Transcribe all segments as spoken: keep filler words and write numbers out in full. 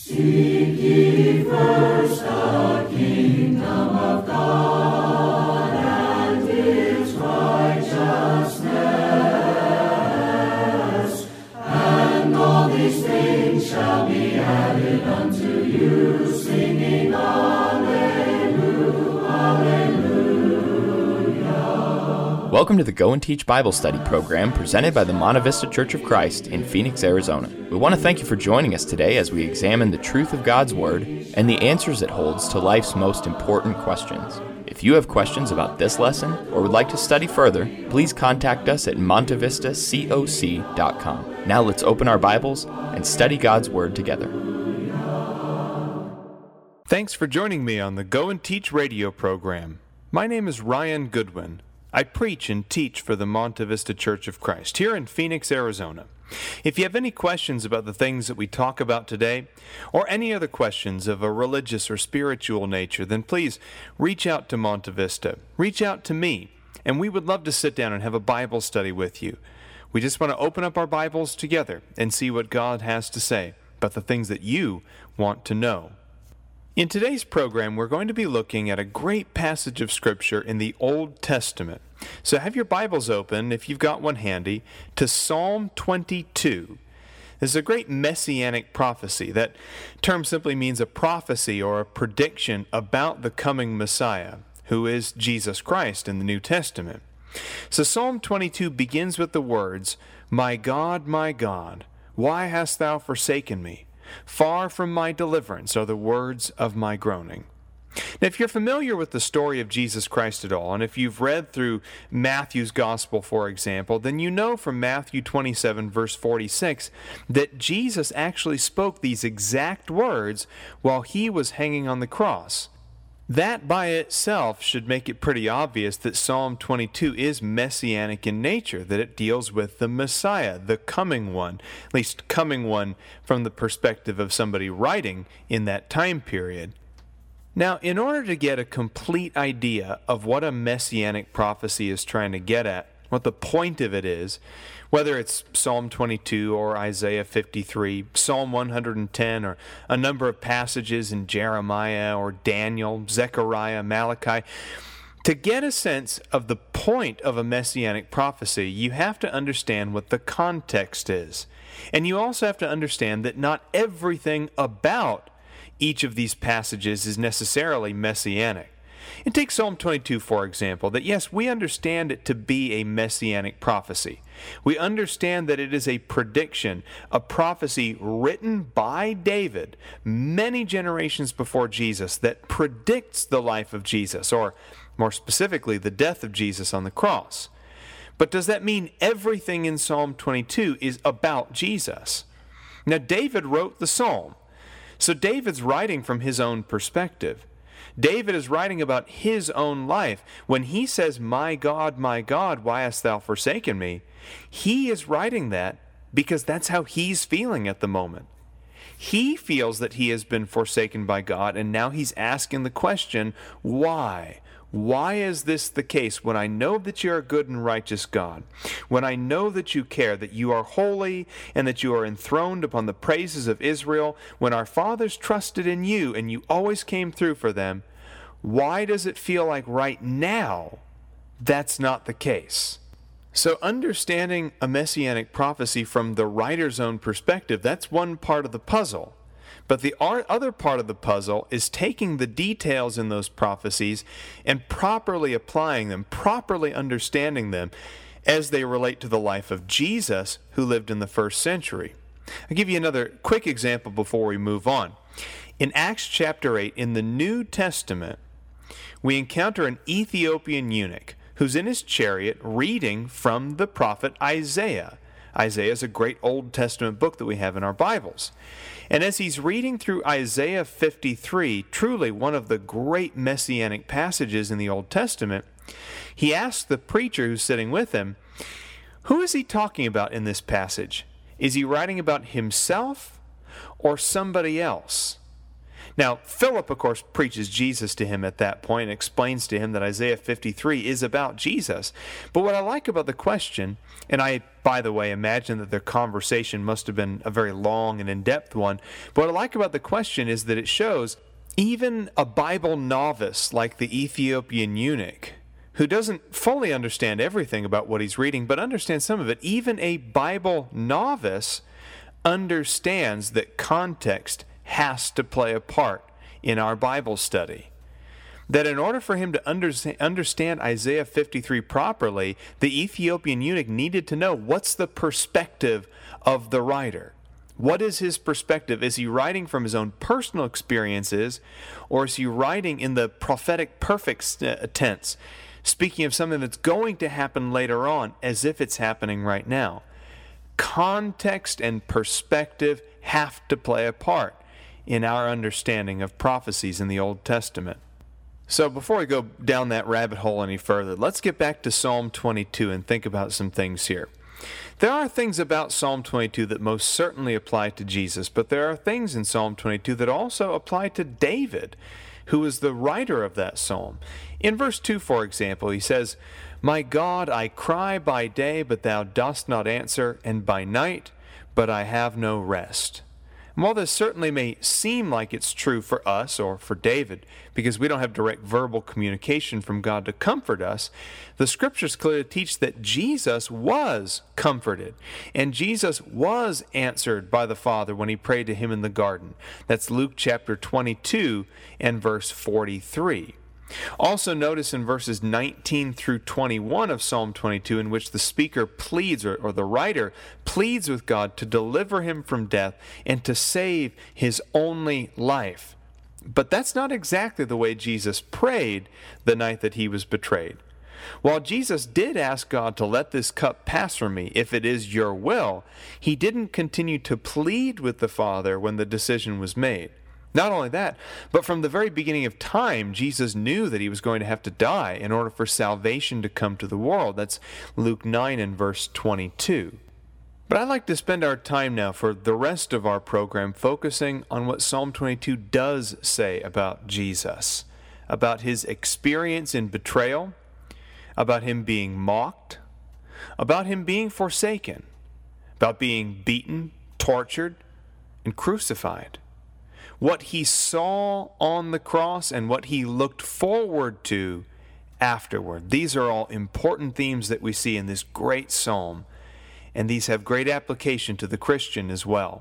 Seek ye first the kingdom of God and His righteousness, and all these things shall be added unto you, singing Alleluia, Alleluia. Welcome to the Go and Teach Bible Study program presented by the Monte Vista Church of Christ in Phoenix, Arizona. We want to thank you for joining us today as we examine the truth of God's Word and the answers it holds to life's most important questions. If you have questions about this lesson or would like to study further, please contact us at monte vista coc dot com. Now let's open our Bibles and study God's Word together. Thanks for joining me on the Go and Teach radio program. My name is Ryan Goodwin. I preach and teach for the Monte Vista Church of Christ here in Phoenix, Arizona. If you have any questions about the things that we talk about today, or any other questions of a religious or spiritual nature, then please reach out to Monte Vista. Reach out to me, and we would love to sit down and have a Bible study with you. We just want to open up our Bibles together and see what God has to say about the things that you want to know. In today's program, we're going to be looking at a great passage of Scripture in the Old Testament. So have your Bibles open, if you've got one handy, to Psalm twenty-two. This is a great messianic prophecy. That term simply means a prophecy or a prediction about the coming Messiah, who is Jesus Christ in the New Testament. So Psalm twenty-two begins with the words, "My God, my God, why hast thou forsaken me? Far from my deliverance are the words of my groaning." Now, if you're familiar with the story of Jesus Christ at all, and if you've read through Matthew's Gospel, for example, then you know from Matthew twenty-seven, verse forty-six, that Jesus actually spoke these exact words while he was hanging on the cross. That by itself should make it pretty obvious that Psalm twenty-two is messianic in nature, that it deals with the Messiah, the coming one, at least coming one from the perspective of somebody writing in that time period. Now, in order to get a complete idea of what a messianic prophecy is trying to get at, what the point of it is, whether it's Psalm twenty-two or Isaiah fifty-three, Psalm one hundred ten, or a number of passages in Jeremiah or Daniel, Zechariah, Malachi, to get a sense of the point of a messianic prophecy, you have to understand what the context is. And you also have to understand that not everything about each of these passages is necessarily messianic. And take Psalm twenty-two, for example, that yes, we understand it to be a messianic prophecy. We understand that it is a prediction, a prophecy written by David many generations before Jesus that predicts the life of Jesus, or more specifically, the death of Jesus on the cross. But does that mean everything in Psalm twenty-two is about Jesus? Now, David wrote the psalm. So David's writing from his own perspective. David is writing about his own life. When he says, "My God, my God, why hast thou forsaken me?" he is writing that because that's how he's feeling at the moment. He feels that he has been forsaken by God, and now he's asking the question, why? Why is this the case when I know that you're a good and righteous God? When I know that you care, that you are holy, and that you are enthroned upon the praises of Israel, when our fathers trusted in you and you always came through for them, why does it feel like right now that's not the case? So understanding a messianic prophecy from the writer's own perspective, that's one part of the puzzle. But the other part of the puzzle is taking the details in those prophecies and properly applying them, properly understanding them as they relate to the life of Jesus, who lived in the first century. I'll give you another quick example before we move on. In Acts chapter eight, in the New Testament, we encounter an Ethiopian eunuch who's in his chariot reading from the prophet Isaiah. Isaiah is a great Old Testament book that we have in our Bibles. And as he's reading through Isaiah fifty-three, truly one of the great messianic passages in the Old Testament, he asks the preacher who's sitting with him, who is he talking about in this passage? Is he writing about himself or somebody else? Now, Philip, of course, preaches Jesus to him at that point and explains to him that Isaiah fifty-three is about Jesus. But what I like about the question, and I, by the way, imagine that their conversation must have been a very long and in-depth one, but what I like about the question is that it shows even a Bible novice like the Ethiopian eunuch, who doesn't fully understand everything about what he's reading, but understands some of it, even a Bible novice understands that context has to play a part in our Bible study. That in order for him to understand, understand Isaiah fifty-three properly, the Ethiopian eunuch needed to know what's the perspective of the writer. What is his perspective? Is he writing from his own personal experiences, or is he writing in the prophetic perfect tense, speaking of something that's going to happen later on as if it's happening right now? Context and perspective have to play a part in our understanding of prophecies in the Old Testament. So before we go down that rabbit hole any further, let's get back to Psalm twenty-two and think about some things here. There are things about Psalm twenty-two that most certainly apply to Jesus, but there are things in Psalm twenty-two that also apply to David, who is the writer of that psalm. In verse two, for example, he says, "My God, I cry by day, but thou dost not answer, and by night, but I have no rest." And while this certainly may seem like it's true for us or for David, because we don't have direct verbal communication from God to comfort us, the Scriptures clearly teach that Jesus was comforted, and Jesus was answered by the Father when he prayed to him in the garden. That's Luke chapter twenty-two and verse forty-three. Also notice in verses nineteen through twenty-one of Psalm twenty-two, in which the speaker pleads, or, or the writer pleads with God to deliver him from death and to save his only life. But that's not exactly the way Jesus prayed the night that he was betrayed. While Jesus did ask God to let this cup pass from me, if it is your will, he didn't continue to plead with the Father when the decision was made. Not only that, but from the very beginning of time, Jesus knew that he was going to have to die in order for salvation to come to the world. That's Luke nine and verse twenty-two. But I'd like to spend our time now for the rest of our program focusing on what Psalm twenty-two does say about Jesus, about his experience in betrayal, about him being mocked, about him being forsaken, about being beaten, tortured, and crucified. What he saw on the cross and what he looked forward to afterward. These are all important themes that we see in this great psalm, and these have great application to the Christian as well.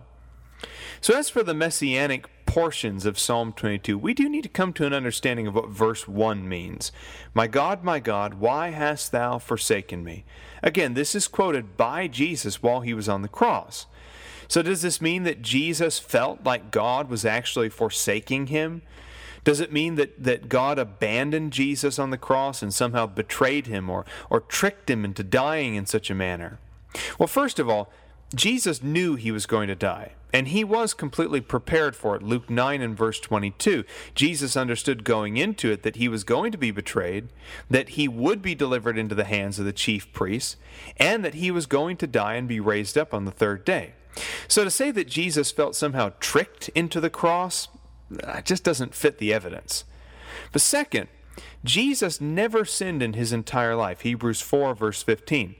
So as for the messianic portions of Psalm twenty-two, we do need to come to an understanding of what verse one means. "My God, my God, why hast thou forsaken me?" Again, this is quoted by Jesus while he was on the cross. So does this mean that Jesus felt like God was actually forsaking him? Does it mean that, that God abandoned Jesus on the cross and somehow betrayed him or, or tricked him into dying in such a manner? Well, first of all, Jesus knew he was going to die, and he was completely prepared for it. Luke nine and verse twenty-two, Jesus understood going into it that he was going to be betrayed, that he would be delivered into the hands of the chief priests, and that he was going to die and be raised up on the third day. So to say that Jesus felt somehow tricked into the cross, that just doesn't fit the evidence. But second, Jesus never sinned in his entire life. Hebrews four verse fifteen.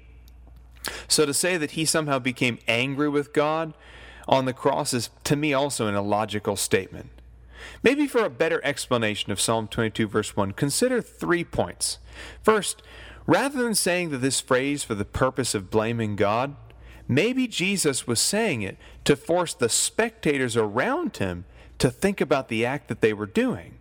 So to say that he somehow became angry with God on the cross is, to me, also an illogical statement. Maybe for a better explanation of Psalm twenty-two verse one, consider three points. First, rather than saying that this phrase for the purpose of blaming God, maybe Jesus was saying it to force the spectators around him to think about the act that they were doing.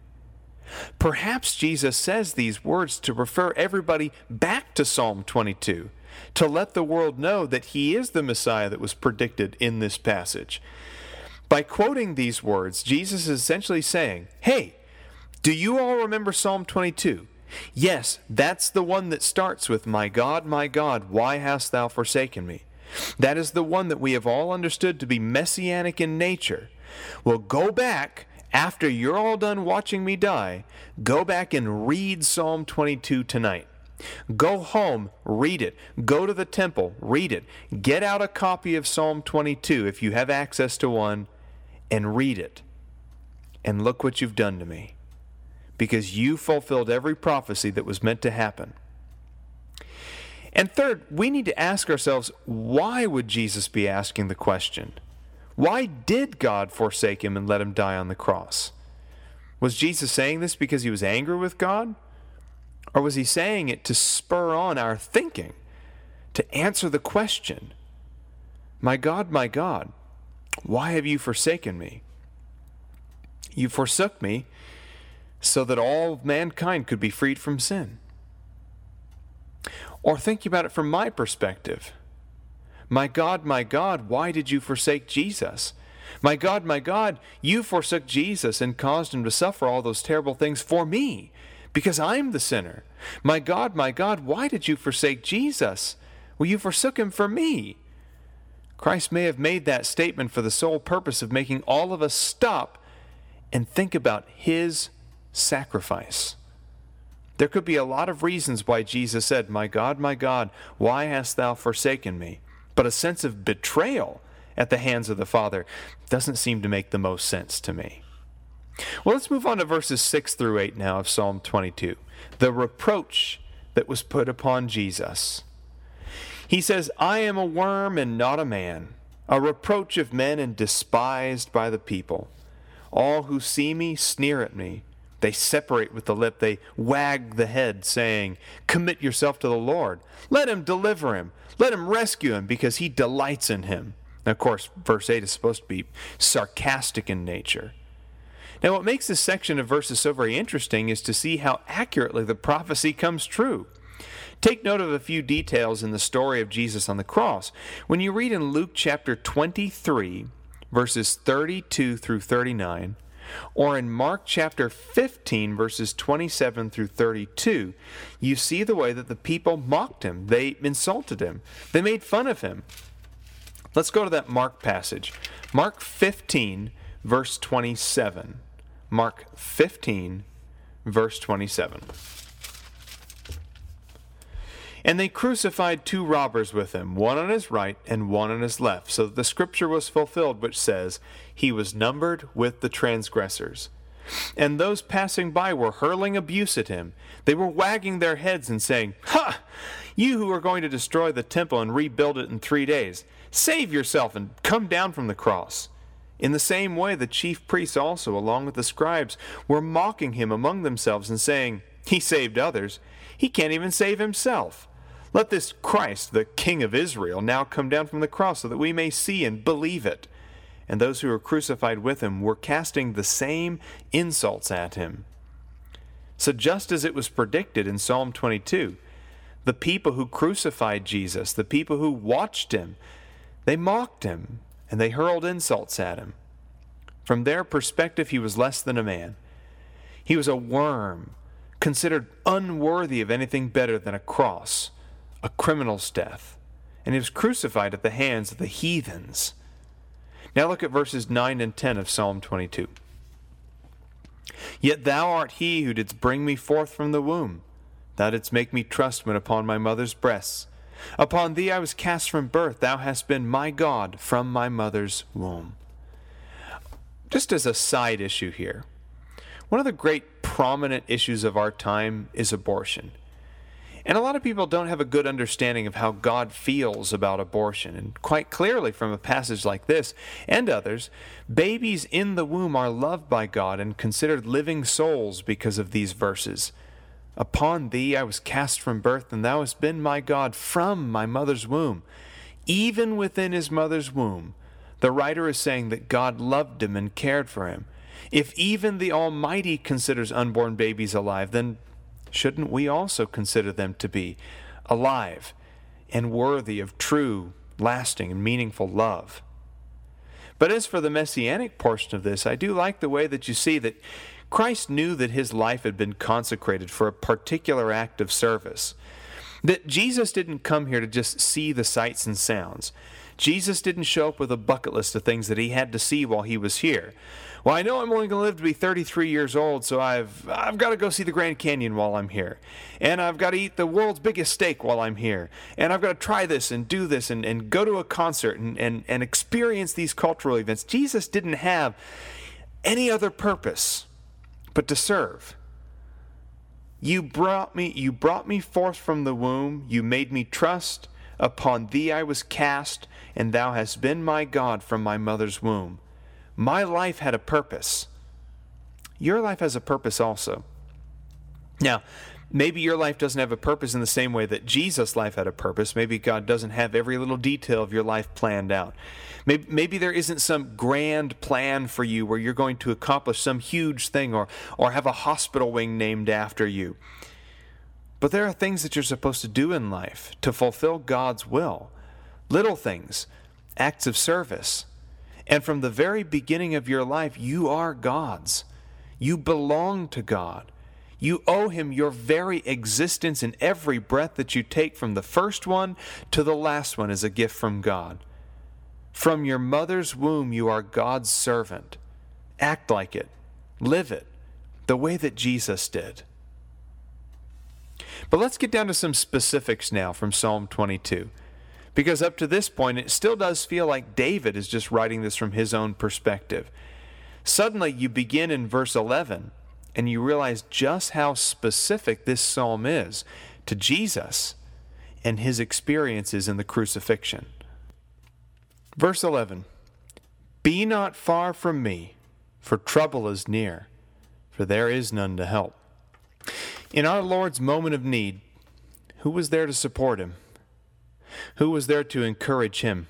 Perhaps Jesus says these words to refer everybody back to Psalm twenty-two, to let the world know that he is the Messiah that was predicted in this passage. By quoting these words, Jesus is essentially saying, hey, do you all remember Psalm twenty-two? Yes, that's the one that starts with, "My God, my God, why hast thou forsaken me?" That is the one that we have all understood to be messianic in nature. Well, go back, after you're all done watching me die, go back and read Psalm twenty-two tonight. Go home, read it. Go to the temple, read it. Get out a copy of Psalm twenty-two if you have access to one, and read it. and look what you've done to me, because you fulfilled every prophecy that was meant to happen. And third, we need to ask ourselves, why would Jesus be asking the question? Why did God forsake him and let him die on the cross? Was Jesus saying this because he was angry with God? Or was he saying it to spur on our thinking, to answer the question, my God, my God, why have you forsaken me? You forsook me so that all mankind could be freed from sin. Or think about it from my perspective. My God, my God, why did you forsake Jesus? My God, my God, you forsook Jesus and caused him to suffer all those terrible things for me, because I'm the sinner. My God, my God, why did you forsake Jesus? Well, you forsook him for me. Christ may have made that statement for the sole purpose of making all of us stop and think about his sacrifice. There could be a lot of reasons why Jesus said, my God, my God, why hast thou forsaken me? But a sense of betrayal at the hands of the Father doesn't seem to make the most sense to me. Well, let's move on to verses six through eight now of Psalm twenty-two. The reproach that was put upon Jesus. He says, I am a worm and not a man, a reproach of men and despised by the people. All who see me sneer at me. They separate with the lip. They wag the head, saying, commit yourself to the Lord. Let him deliver him. Let him rescue him, because he delights in him. Now, of course, verse eight is supposed to be sarcastic in nature. Now, what makes this section of verses so very interesting is to see how accurately the prophecy comes true. Take note of a few details in the story of Jesus on the cross. When you read in Luke chapter twenty-three, verses thirty-two through thirty-nine, or in Mark chapter fifteen, verses twenty-seven through thirty-two, you see the way that the people mocked him. They insulted him. They made fun of him. Let's go to that Mark passage. Mark fifteen, verse twenty-seven. Mark fifteen, verse twenty-seven. And they crucified two robbers with him, one on his right and one on his left, so that the scripture was fulfilled, which says, he was numbered with the transgressors. And those passing by were hurling abuse at him. They were wagging their heads and saying, ha! You who are going to destroy the temple and rebuild it in three days, save yourself and come down from the cross. In the same way, the chief priests also, along with the scribes, were mocking him among themselves and saying, he saved others. He can't even save himself. Let this Christ, the King of Israel, now come down from the cross so that we may see and believe it. And those who were crucified with him were casting the same insults at him. So just as it was predicted in Psalm twenty-two, the people who crucified Jesus, the people who watched him, they mocked him and they hurled insults at him. From their perspective, he was less than a man. He was a worm, considered unworthy of anything better than a cross, a criminal's death, and he was crucified at the hands of the heathens. Now look at verses nine and ten of Psalm twenty-two. Yet thou art he who didst bring me forth from the womb. Thou didst make me trust when upon my mother's breasts. Upon thee I was cast from birth. Thou hast been my God from my mother's womb. Just as a side issue here, one of the great prominent issues of our time is abortion. And a lot of people don't have a good understanding of how God feels about abortion. And quite clearly from a passage like this and others, babies in the womb are loved by God and considered living souls because of these verses. Upon thee I was cast from birth, and thou hast been my God from my mother's womb. Even within his mother's womb, the writer is saying that God loved him and cared for him. If even the Almighty considers unborn babies alive, then shouldn't we also consider them to be alive and worthy of true, lasting, and meaningful love? But as for the messianic portion of this, I do like the way that you see that Christ knew that his life had been consecrated for a particular act of service. That Jesus didn't come here to just see the sights and sounds. Jesus didn't show up with a bucket list of things that he had to see while he was here. Well, I know I'm only going to live to be thirty-three years old, so I've I've got to go see the Grand Canyon while I'm here. And I've got to eat the world's biggest steak while I'm here. And I've got to try this and do this and, and go to a concert and, and, and experience these cultural events. Jesus didn't have any other purpose but to serve. You brought me, you brought me forth from the womb. You made me trust. Upon thee I was cast, and thou hast been my God from my mother's womb. My life had a purpose. Your life has a purpose also. Now, maybe your life doesn't have a purpose in the same way that Jesus' life had a purpose. Maybe God doesn't have every little detail of your life planned out. Maybe, maybe there isn't some grand plan for you where you're going to accomplish some huge thing or, or have a hospital wing named after you. But there are things that you're supposed to do in life to fulfill God's will. Little things, acts of service. And from the very beginning of your life, you are God's. You belong to God. You owe Him your very existence, and every breath that you take from the first one to the last one is a gift from God. From your mother's womb, you are God's servant. Act like it. Live it the way that Jesus did. But let's get down to some specifics now from Psalm twenty-two. Because up to this point, it still does feel like David is just writing this from his own perspective. Suddenly, you begin in verse eleven, and you realize just how specific this psalm is to Jesus and his experiences in the crucifixion. Verse eleven, Be not far from me, for trouble is near, for there is none to help. In our Lord's moment of need, who was there to support him? Who was there to encourage him?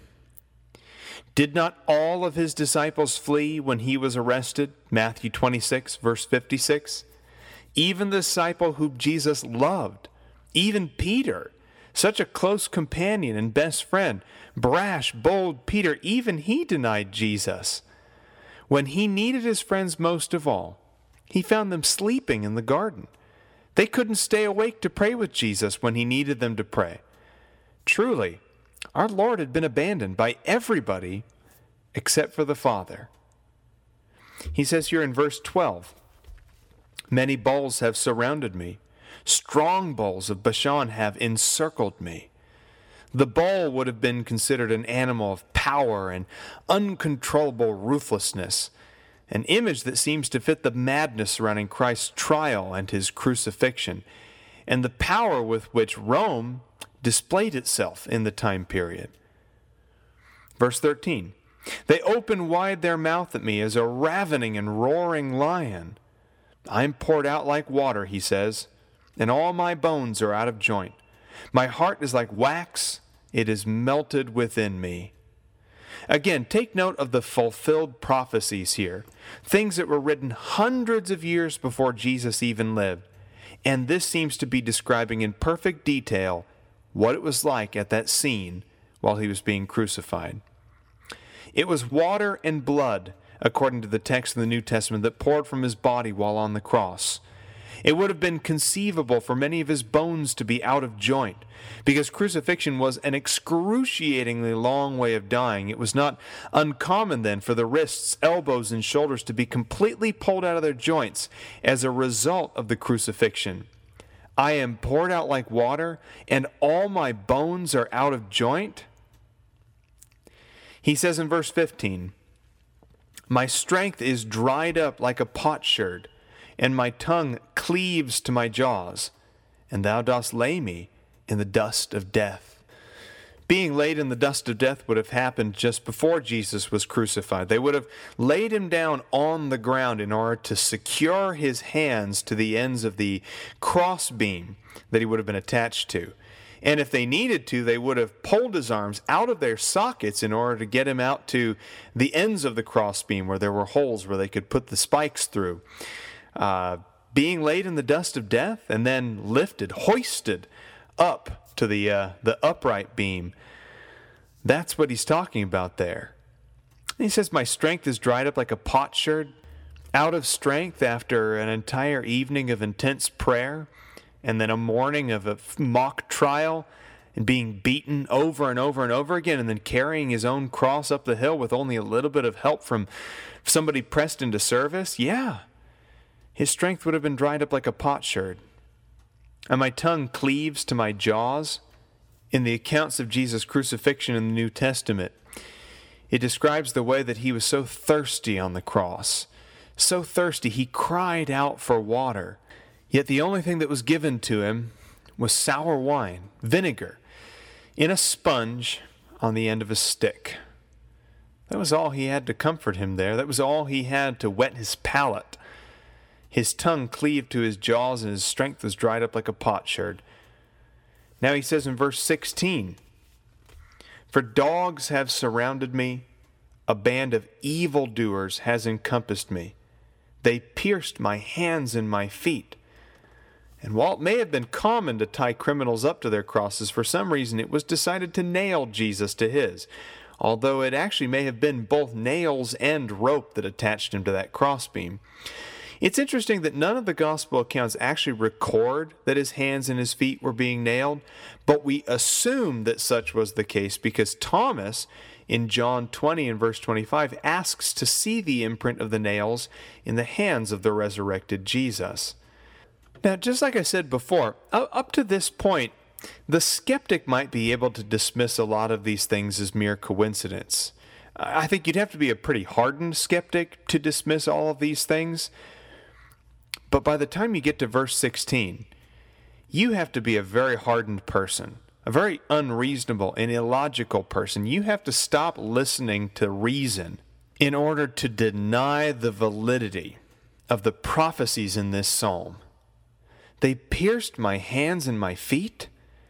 Did not all of his disciples flee when he was arrested? Matthew twenty-six, verse fifty-six. Even the disciple whom Jesus loved, even Peter, such a close companion and best friend, brash, bold Peter, even he denied Jesus. When he needed his friends most of all, he found them sleeping in the garden. They couldn't stay awake to pray with Jesus when he needed them to pray. Truly, our Lord had been abandoned by everybody except for the Father. He says here in verse twelve, Many bulls have surrounded me. Strong bulls of Bashan have encircled me. The bull would have been considered an animal of power and uncontrollable ruthlessness, an image that seems to fit the madness surrounding Christ's trial and his crucifixion, and the power with which Rome displayed itself in the time period. Verse thirteen, They open wide their mouth at me as a ravening and roaring lion. I am poured out like water, he says, and all my bones are out of joint. My heart is like wax, it is melted within me. Again, take note of the fulfilled prophecies here, things that were written hundreds of years before Jesus even lived. And this seems to be describing in perfect detail what it was like at that scene while he was being crucified. It was water and blood, according to the text in the New Testament, that poured from his body while on the cross. It would have been conceivable for many of his bones to be out of joint, because crucifixion was an excruciatingly long way of dying. It was not uncommon then for the wrists, elbows, and shoulders to be completely pulled out of their joints as a result of the crucifixion. I am poured out like water, and all my bones are out of joint. He says in verse fifteen, My strength is dried up like a potsherd, and my tongue cleaves to my jaws, and thou dost lay me in the dust of death. Being laid in the dust of death would have happened just before Jesus was crucified. They would have laid him down on the ground in order to secure his hands to the ends of the crossbeam that he would have been attached to. And if they needed to, they would have pulled his arms out of their sockets in order to get him out to the ends of the crossbeam where there were holes where they could put the spikes through. Uh, being laid in the dust of death and then lifted, hoisted up to the uh, the upright beam. That's what he's talking about there. And he says, my strength is dried up like a potsherd, out of strength after an entire evening of intense prayer, and then a morning of a mock trial, and being beaten over and over and over again, and then carrying his own cross up the hill with only a little bit of help from somebody pressed into service. Yeah. His strength would have been dried up like a potsherd. And my tongue cleaves to my jaws. In the accounts of Jesus' crucifixion in the New Testament, it describes the way that he was so thirsty on the cross, So thirsty, he cried out for water. Yet the only thing that was given to him was sour wine, vinegar, in a sponge on the end of a stick. That was all he had to comfort him there. That was all he had to wet his palate. His tongue cleaved to his jaws, and his strength was dried up like a potsherd. Now he says in verse sixteen, "For dogs have surrounded me, a band of evildoers has encompassed me. They pierced my hands and my feet." And while it may have been common to tie criminals up to their crosses, for some reason it was decided to nail Jesus to his, although it actually may have been both nails and rope that attached him to that crossbeam. It's interesting that none of the gospel accounts actually record that his hands and his feet were being nailed, but we assume that such was the case because Thomas, in John twenty and verse twenty-five, asks to see the imprint of the nails in the hands of the resurrected Jesus. Now, just like I said before, up to this point, the skeptic might be able to dismiss a lot of these things as mere coincidence. I think you'd have to be a pretty hardened skeptic to dismiss all of these things. But by the time you get to verse sixteen, you have to be a very hardened person, a very unreasonable and illogical person. You have to stop listening to reason in order to deny the validity of the prophecies in this psalm. They pierced my hands and my feet?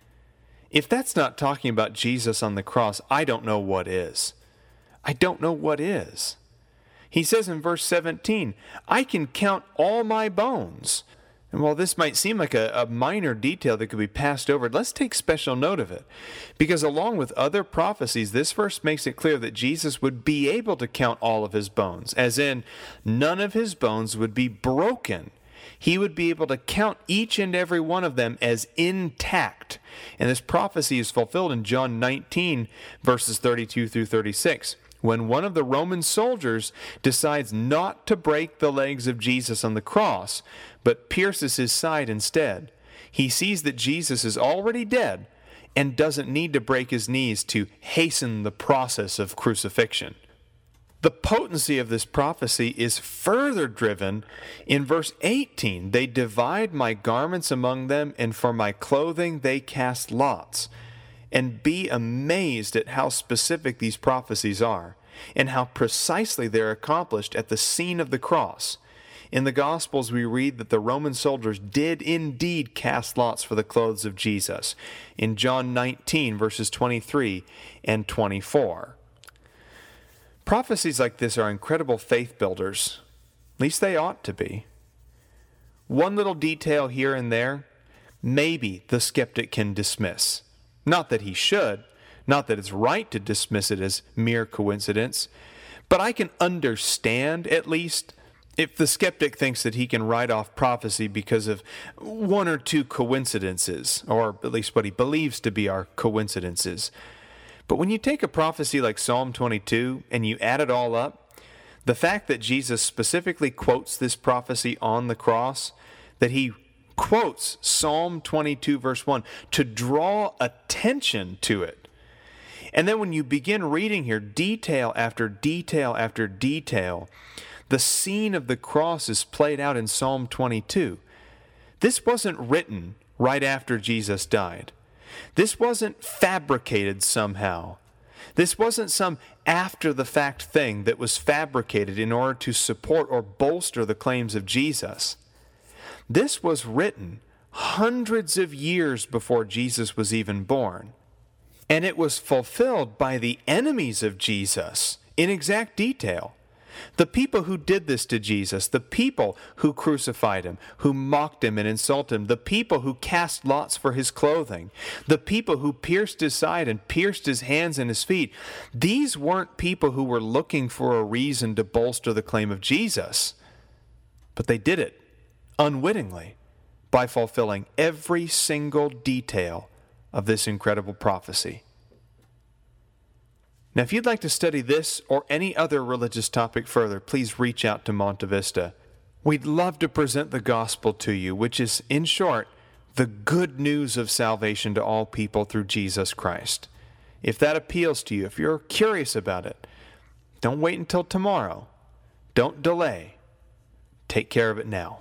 If that's not talking about Jesus on the cross, I don't know what is. I don't know what is. He says in verse seventeen, "I can count all my bones." And while this might seem like a, a minor detail that could be passed over, let's take special note of it. Because along with other prophecies, this verse makes it clear that Jesus would be able to count all of his bones, as in none of his bones would be broken. He would be able to count each and every one of them as intact. And this prophecy is fulfilled in John nineteen, verses thirty-two through thirty-six. When one of the Roman soldiers decides not to break the legs of Jesus on the cross, but pierces his side instead, he sees that Jesus is already dead and doesn't need to break his knees to hasten the process of crucifixion. The potency of this prophecy is further driven in verse eighteen. "They divide my garments among them, and for my clothing they cast lots." And be amazed at how specific these prophecies are, and how precisely they're accomplished at the scene of the cross. In the Gospels, we read that the Roman soldiers did indeed cast lots for the clothes of Jesus, in John nineteen, verses twenty-three and twenty-four. Prophecies like this are incredible faith builders. At least they ought to be. One little detail here and there, maybe the skeptic can dismiss. Not that he should, not that it's right to dismiss it as mere coincidence, but I can understand, at least, if the skeptic thinks that he can write off prophecy because of one or two coincidences, or at least what he believes to be our coincidences. But when you take a prophecy like Psalm twenty-two and you add it all up, the fact that Jesus specifically quotes this prophecy on the cross, that he quotes Psalm twenty-two verse one to draw attention to it. And then when you begin reading here, detail after detail after detail, the scene of the cross is played out in Psalm twenty-two. This wasn't written right after Jesus died. This wasn't fabricated somehow. This wasn't some after-the-fact thing that was fabricated in order to support or bolster the claims of Jesus. This was written hundreds of years before Jesus was even born. And it was fulfilled by the enemies of Jesus in exact detail. The people who did this to Jesus, the people who crucified him, who mocked him and insulted him, the people who cast lots for his clothing, the people who pierced his side and pierced his hands and his feet, these weren't people who were looking for a reason to bolster the claim of Jesus. But they did it unwittingly by fulfilling every single detail of this incredible prophecy. Now, if you'd like to study this or any other religious topic further, please reach out to Monte Vista. We'd love to present the gospel to you, which is, in short, the good news of salvation to all people through Jesus Christ. If that appeals to you, if you're curious about it, don't wait until tomorrow. Don't delay. take care of it now.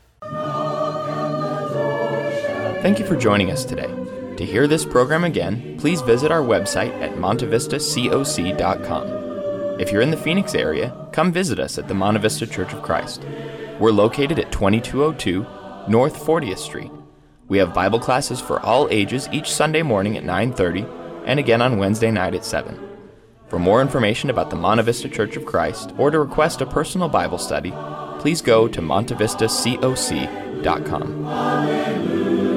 Thank you for joining us today. To hear this program again, please visit our website at monte vista coc dot com. If you're in the Phoenix area, come visit us at the Monte Vista Church of Christ. We're located at twenty-two oh two North fortieth Street. We have Bible classes for all ages each Sunday morning at nine thirty and again on Wednesday night at seven. For more information about the Monte Vista Church of Christ or to request a personal Bible study, please go to monte vista coc dot com. Hallelujah.